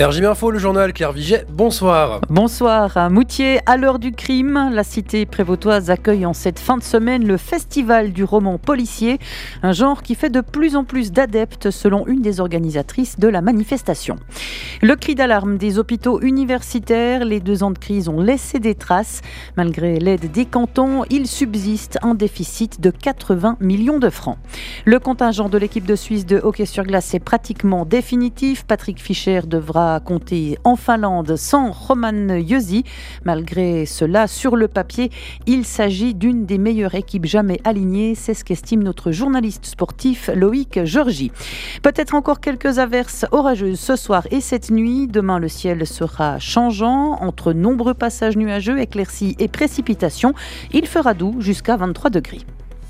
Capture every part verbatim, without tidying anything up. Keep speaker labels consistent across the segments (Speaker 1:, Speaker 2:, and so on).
Speaker 1: R J B Info, le journal, Claire Viget, bonsoir.
Speaker 2: Bonsoir. À Moutier, à l'heure du crime, la cité prévôtoise accueille en cette fin de semaine le festival du roman policier, un genre qui fait de plus en plus d'adeptes selon une des organisatrices de la manifestation. Le cri d'alarme des hôpitaux universitaires, les deux ans de crise ont laissé des traces. Malgré l'aide des cantons, il subsiste un déficit de quatre-vingts millions de francs. Le contingent de l'équipe de Suisse de hockey sur glace est pratiquement définitif. Patrick Fischer devra compter en Finlande sans Roman Josi. Malgré cela, sur le papier, il s'agit d'une des meilleures équipes jamais alignées. C'est ce qu'estime notre journaliste sportif Loïc Georgi. Peut-être encore quelques averses orageuses ce soir et cette nuit. Demain, le ciel sera changeant entre nombreux passages nuageux, éclaircies et précipitations. Il fera doux jusqu'à vingt-trois degrés.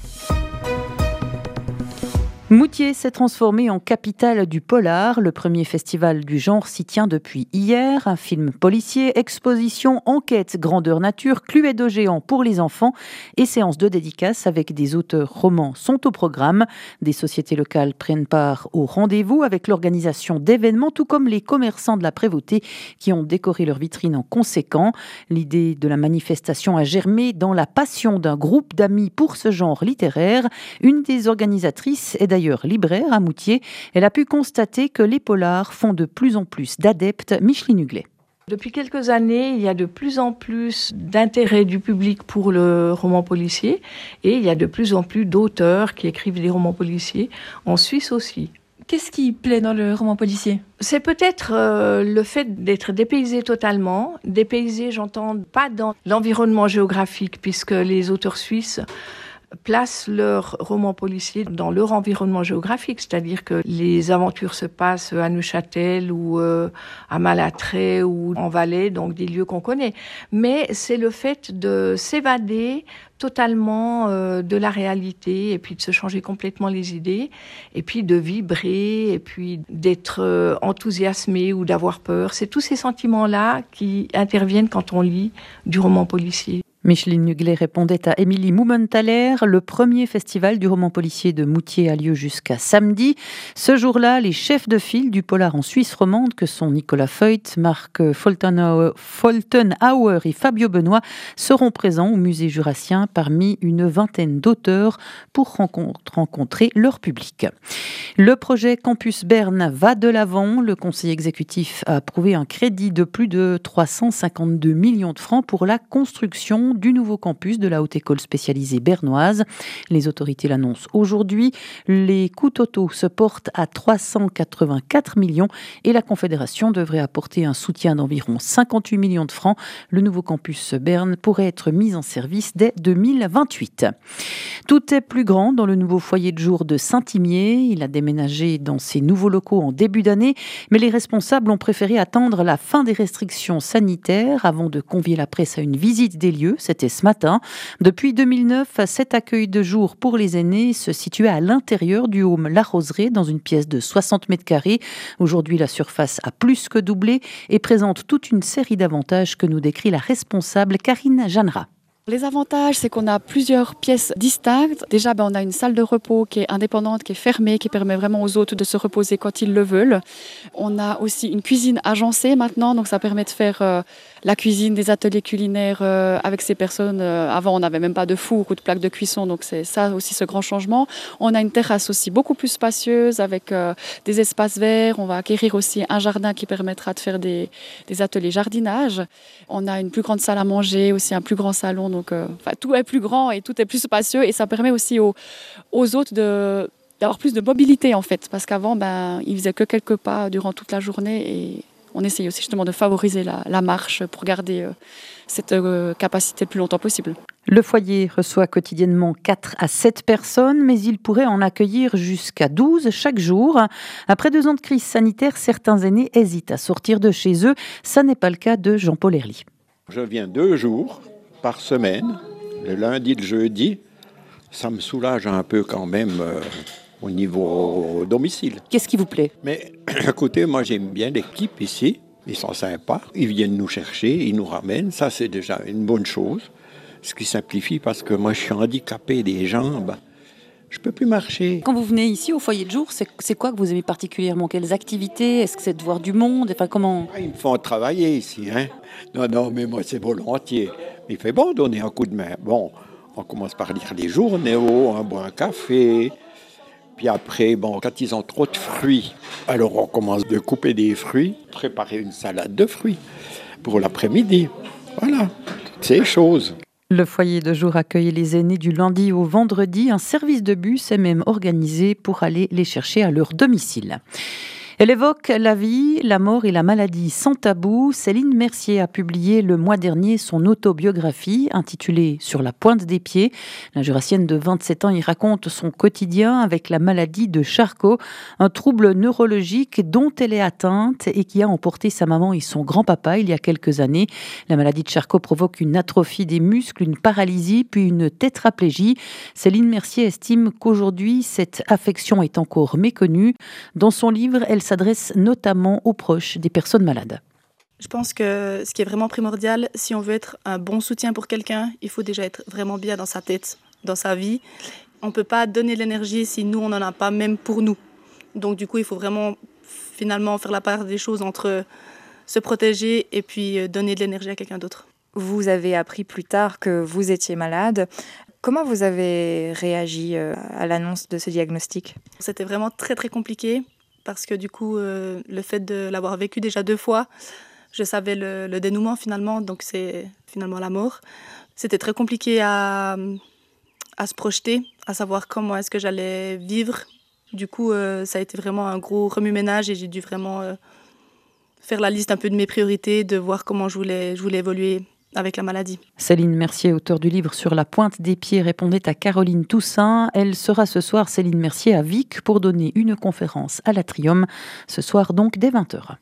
Speaker 2: Moutier s'est transformé en capitale du polar. Le premier festival du genre s'y tient depuis hier. Un film policier, exposition, enquête, grandeur nature, cluedo géant pour les enfants et séances de dédicaces avec des auteurs romans sont au programme. Des sociétés locales prennent part au rendez-vous avec l'organisation d'événements, tout comme les commerçants de la prévôté qui ont décoré leurs vitrines en conséquent. L'idée de la manifestation a germé dans la passion d'un groupe d'amis pour ce genre littéraire. Une des organisatrices est d'ailleurs libraire à Moutier. Elle a pu constater que les polars font de plus en plus d'adeptes. Micheline Huglet.
Speaker 3: Depuis quelques années, il y a de plus en plus d'intérêt du public pour le roman policier et il y a de plus en plus d'auteurs qui écrivent des romans policiers, en Suisse aussi.
Speaker 4: Qu'est-ce qui plaît dans le roman policier ?
Speaker 3: C'est peut-être euh, le fait d'être dépaysé totalement. Dépaysé, j'entends pas dans l'environnement géographique, puisque les auteurs suisses placent leurs romans policiers dans leur environnement géographique, c'est-à-dire que les aventures se passent à Neuchâtel ou euh, à Malatrey ou en Valais, donc des lieux qu'on connaît. Mais c'est le fait de s'évader totalement euh, de la réalité et puis de se changer complètement les idées et puis de vibrer et puis d'être euh, enthousiasmé ou d'avoir peur. C'est tous ces sentiments-là qui interviennent quand on lit du roman policier.
Speaker 2: Micheline Huglet répondait à Émilie Mumenthaler. Le premier festival du roman policier de Moutier a lieu jusqu'à samedi. Ce jour-là, les chefs de file du polar en Suisse romande, que sont Nicolas Feut, Marc Foltenhauer et Fabio Benoît, seront présents au musée jurassien parmi une vingtaine d'auteurs pour rencontrer leur public. Le projet Campus Berne va de l'avant. Le conseil exécutif a approuvé un crédit de plus de trois cent cinquante-deux millions de francs pour la construction du nouveau campus de la Haute École spécialisée bernoise. Les autorités l'annoncent aujourd'hui. Les coûts totaux se portent à trois cent quatre-vingt-quatre millions et la Confédération devrait apporter un soutien d'environ cinquante-huit millions de francs. Le nouveau campus Berne pourrait être mis en service dès deux mille vingt-huit. Tout est plus grand dans le nouveau foyer de jour de Saint-Imier. Il a déménagé dans ses nouveaux locaux en début d'année, mais les responsables ont préféré attendre la fin des restrictions sanitaires avant de convier la presse à une visite des lieux. C'était ce matin. Depuis deux mille neuf, cet accueil de jour pour les aînés se situait à l'intérieur du home La Roseraie, dans une pièce de soixante mètres carrés. Aujourd'hui, la surface a plus que doublé et présente toute une série d'avantages que nous décrit la responsable Karine Jeannera.
Speaker 5: Les avantages, c'est qu'on a plusieurs pièces distinctes. Déjà, ben, on a une salle de repos qui est indépendante, qui est fermée, qui permet vraiment aux hôtes de se reposer quand ils le veulent. On a aussi une cuisine agencée maintenant, donc ça permet de faire euh, la cuisine, des ateliers culinaires euh, avec ces personnes. Euh, avant, on n'avait même pas de four ou de plaque de cuisson, donc c'est ça aussi ce grand changement. On a une terrasse aussi beaucoup plus spacieuse avec euh, des espaces verts. On va acquérir aussi un jardin qui permettra de faire des, des ateliers jardinage. On a une plus grande salle à manger, aussi un plus grand salon. Donc, euh, enfin, tout est plus grand et tout est plus spacieux et ça permet aussi aux, aux hôtes de, d'avoir plus de mobilité en fait. Parce qu'avant, ben, ils faisaient que quelques pas durant toute la journée et on essayait aussi justement de favoriser la, la marche pour garder euh, cette euh, capacité le plus longtemps possible.
Speaker 2: Le foyer reçoit quotidiennement quatre à sept personnes, mais il pourrait en accueillir jusqu'à douze chaque jour. Après deux ans de crise sanitaire, certains aînés hésitent à sortir de chez eux. Ça n'est pas le cas de Jean-Paul Herly.
Speaker 6: Je viens deux jours par semaine, le lundi et le jeudi. Ça me soulage un peu quand même euh, au niveau domicile.
Speaker 2: Qu'est-ce qui vous plaît ?
Speaker 6: Mais à côté, moi j'aime bien l'équipe ici. Ils sont sympas. Ils viennent nous chercher, ils nous ramènent. Ça, c'est déjà une bonne chose. Ce qui simplifie parce que moi je suis handicapé des jambes. Je ne peux plus marcher.
Speaker 2: Quand vous venez ici au foyer de jour, c'est, c'est quoi que vous aimez particulièrement? Quelles activités? Est-ce que c'est de voir du monde? Enfin, comment...
Speaker 6: Ils me font travailler ici. Hein. Non, non, mais moi, c'est volontiers. Il fait bon donner un coup de main. Bon, on commence par lire des journaux, on boit un café. Puis après, bon, quand ils ont trop de fruits, alors on commence de couper des fruits, préparer une salade de fruits pour l'après-midi. Voilà, toutes ces choses.
Speaker 2: Le foyer de jour accueille les aînés du lundi au vendredi. Un service de bus est même organisé pour aller les chercher à leur domicile. Elle évoque la vie, la mort et la maladie sans tabou. Céline Mercier a publié le mois dernier son autobiographie intitulée « Sur la pointe des pieds ». La jurassienne de vingt-sept ans y raconte son quotidien avec la maladie de Charcot, un trouble neurologique dont elle est atteinte et qui a emporté sa maman et son grand-papa il y a quelques années. La maladie de Charcot provoque une atrophie des muscles, une paralysie puis une tétraplégie. Céline Mercier estime qu'aujourd'hui, cette affection est encore méconnue. Dans son livre, elle s'adresse notamment aux proches des personnes malades.
Speaker 7: Je pense que ce qui est vraiment primordial, si on veut être un bon soutien pour quelqu'un, il faut déjà être vraiment bien dans sa tête, dans sa vie. On ne peut pas donner de l'énergie si nous, on n'en a pas, même pour nous. Donc du coup, il faut vraiment finalement faire la part des choses entre se protéger et puis donner de l'énergie à quelqu'un d'autre.
Speaker 8: Vous avez appris plus tard que vous étiez malade. Comment vous avez réagi à l'annonce de ce diagnostic?
Speaker 7: C'était vraiment très très compliqué. Parce que du coup, euh, le fait de l'avoir vécu déjà deux fois, je savais le, le dénouement finalement, donc c'est finalement la mort. C'était très compliqué à, à se projeter, à savoir comment est-ce que j'allais vivre. Du coup, euh, ça a été vraiment un gros remue-ménage et j'ai dû vraiment euh, faire la liste un peu de mes priorités, de voir comment je voulais, je voulais évoluer avec la maladie.
Speaker 2: Céline Mercier, auteure du livre Sur la pointe des pieds, répondait à Caroline Toussaint. Elle sera ce soir, Céline Mercier, à Vic pour donner une conférence à l'Atrium. Ce soir donc dès vingt heures.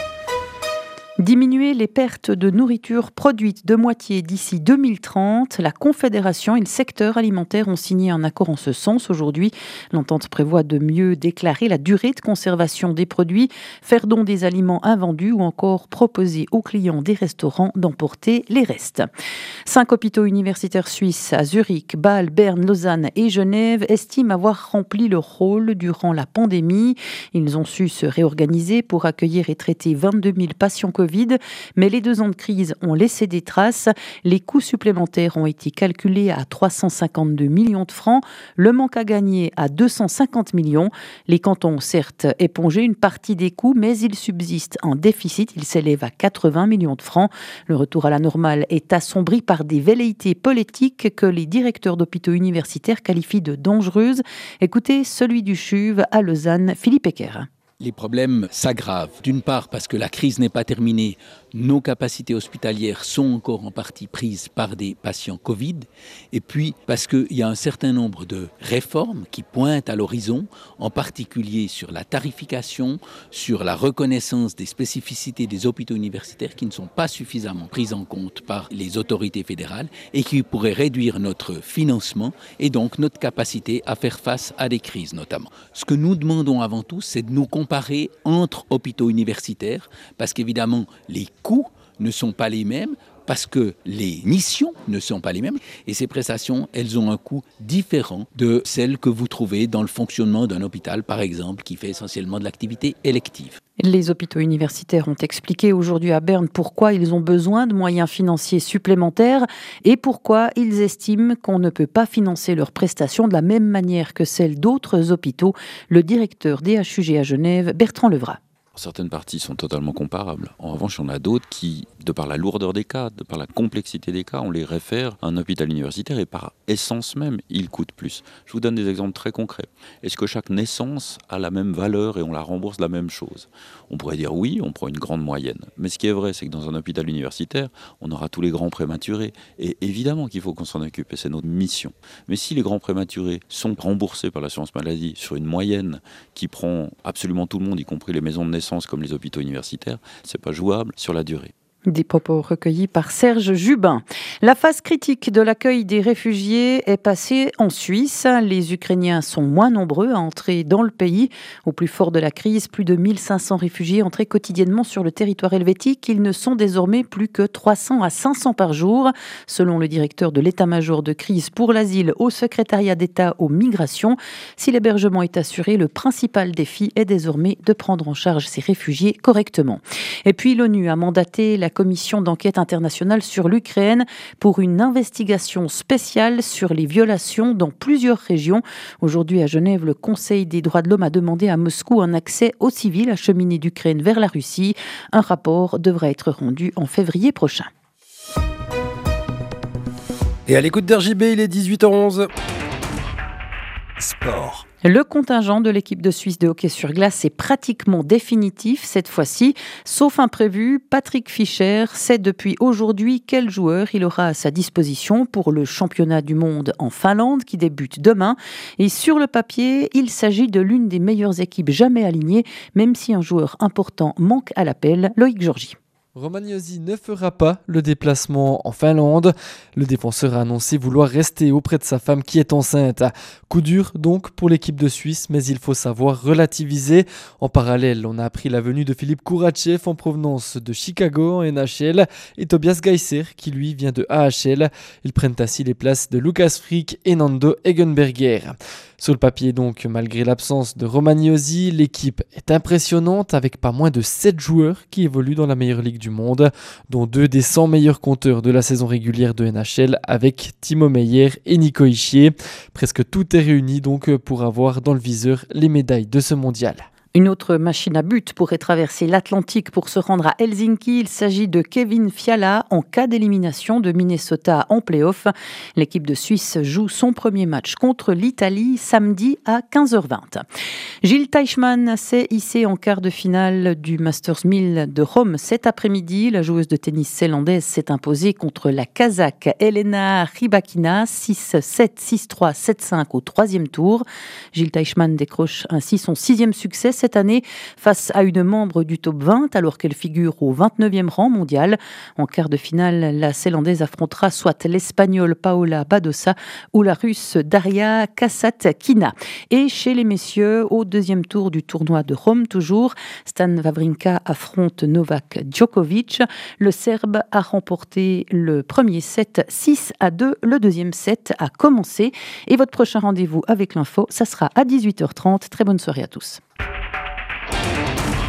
Speaker 2: Diminuer les pertes de nourriture produite de moitié d'ici deux mille trente. La Confédération et le secteur alimentaire ont signé un accord en ce sens aujourd'hui. L'entente prévoit de mieux déclarer la durée de conservation des produits, faire don des aliments invendus ou encore proposer aux clients des restaurants d'emporter les restes. Cinq hôpitaux universitaires suisses à Zurich, Bâle, Berne, Lausanne et Genève estiment avoir rempli leur rôle durant la pandémie. Ils ont su se réorganiser pour accueillir et traiter vingt-deux mille patients Covid. Mais les deux ans de crise ont laissé des traces. Les coûts supplémentaires ont été calculés à trois cent cinquante-deux millions de francs, le manque à gagner à deux cent cinquante millions. Les cantons ont certes épongé une partie des coûts, mais il subsiste un déficit. Il s'élève à quatre-vingts millions de francs. Le retour à la normale est assombri par des velléités politiques que les directeurs d'hôpitaux universitaires qualifient de dangereuses. Écoutez celui du C H U V à Lausanne, Philippe Ecker.
Speaker 9: Les problèmes s'aggravent. D'une part parce que la crise n'est pas terminée, nos capacités hospitalières sont encore en partie prises par des patients Covid. Et puis parce qu'il y a un certain nombre de réformes qui pointent à l'horizon, en particulier sur la tarification, sur la reconnaissance des spécificités des hôpitaux universitaires qui ne sont pas suffisamment prises en compte par les autorités fédérales et qui pourraient réduire notre financement et donc notre capacité à faire face à des crises notamment. Ce que nous demandons avant tout, c'est de nous comparer entre hôpitaux universitaires, parce qu'évidemment, les coûts ne sont pas les mêmes, parce que les missions ne sont pas les mêmes, et ces prestations, elles ont un coût différent de celles que vous trouvez dans le fonctionnement d'un hôpital, par exemple, qui fait essentiellement de l'activité élective.
Speaker 2: Les hôpitaux universitaires ont expliqué aujourd'hui à Berne pourquoi ils ont besoin de moyens financiers supplémentaires et pourquoi ils estiment qu'on ne peut pas financer leurs prestations de la même manière que celles d'autres hôpitaux. Le directeur des H U G à Genève, Bertrand Levrat.
Speaker 10: Certaines parties sont totalement comparables. En revanche, il y en a d'autres qui, de par la lourdeur des cas, de par la complexité des cas, on les réfère à un hôpital universitaire et par essence même, ils coûtent plus. Je vous donne des exemples très concrets. Est-ce que chaque naissance a la même valeur et on la rembourse la même chose? On pourrait dire oui, on prend une grande moyenne. Mais ce qui est vrai, c'est que dans un hôpital universitaire, on aura tous les grands prématurés. Et évidemment qu'il faut qu'on s'en occupe et c'est notre mission. Mais si les grands prématurés sont remboursés par l'assurance maladie sur une moyenne qui prend absolument tout le monde, y compris les maisons de naissance comme les hôpitaux universitaires, c'est pas jouable sur la durée.
Speaker 2: Des propos recueillis par Serge Jubin. La phase critique de l'accueil des réfugiés est passée en Suisse. Les Ukrainiens sont moins nombreux à entrer dans le pays. Au plus fort de la crise, plus de mille cinq cents réfugiés entraient quotidiennement sur le territoire helvétique. Ils ne sont désormais plus que trois cents à cinq cents par jour, selon le directeur de l'état-major de crise pour l'asile au secrétariat d'État aux migrations. Si l'hébergement est assuré, le principal défi est désormais de prendre en charge ces réfugiés correctement. Et puis l'ONU a mandaté la commission d'enquête internationale sur l'Ukraine pour une investigation spéciale sur les violations dans plusieurs régions. Aujourd'hui à Genève, le Conseil des droits de l'homme a demandé à Moscou un accès aux civils acheminés d'Ukraine vers la Russie. Un rapport devrait être rendu en février prochain.
Speaker 1: Et à l'écoute d'R J B, il est dix-huit heures onze. Sport.
Speaker 2: Le contingent de l'équipe de Suisse de hockey sur glace est pratiquement définitif cette fois-ci. Sauf imprévu, Patrick Fischer sait depuis aujourd'hui quel joueur il aura à sa disposition pour le championnat du monde en Finlande qui débute demain. Et sur le papier, il s'agit de l'une des meilleures équipes jamais alignées, même si un joueur important manque à l'appel, Loïc Georgi.
Speaker 11: Romagnosi ne fera pas le déplacement en Finlande. Le défenseur a annoncé vouloir rester auprès de sa femme qui est enceinte. Coup dur donc pour l'équipe de Suisse, mais il faut savoir relativiser. En parallèle, on a appris la venue de Philippe Kourachev en provenance de Chicago en N H L et Tobias Geiser qui lui vient de A H L. Ils prennent ainsi les places de Lukas Frick et Nando Eggenberger. Sur le papier donc, malgré l'absence de Romagnosi, l'équipe est impressionnante avec pas moins de sept joueurs qui évoluent dans la meilleure ligue du monde, dont deux des cent meilleurs compteurs de la saison régulière de N H L avec Timo Meyer et Nico Hischier. Presque tout est réuni donc pour avoir dans le viseur les médailles de ce mondial.
Speaker 2: Une autre machine à but pourrait traverser l'Atlantique pour se rendre à Helsinki. Il s'agit de Kevin Fiala en cas d'élimination de Minnesota en play-off. L'équipe de Suisse joue son premier match contre l'Italie samedi à quinze heures vingt. Gilles Teichmann s'est hissée en quart de finale du Masters mille de Rome cet après-midi. La joueuse de tennis zélandaise s'est imposée contre la Kazakh Elena Rybakina six sept, six trois, sept cinq au troisième tour. Gilles Teichmann décroche ainsi son sixième succès cette année face à une membre du top vingt alors qu'elle figure au vingt-neuvième rang mondial. En quart de finale, la Zélandaise affrontera soit l'Espagnole Paola Badosa ou la Russe Daria Kasatkina. Et chez les messieurs, au deuxième tour du tournoi de Rome toujours, Stan Wawrinka affronte Novak Djokovic. Le Serbe a remporté le premier set six à deux. Le deuxième set a commencé. Et votre prochain rendez-vous avec l'info, ça sera à dix-huit heures trente. Très bonne soirée à tous.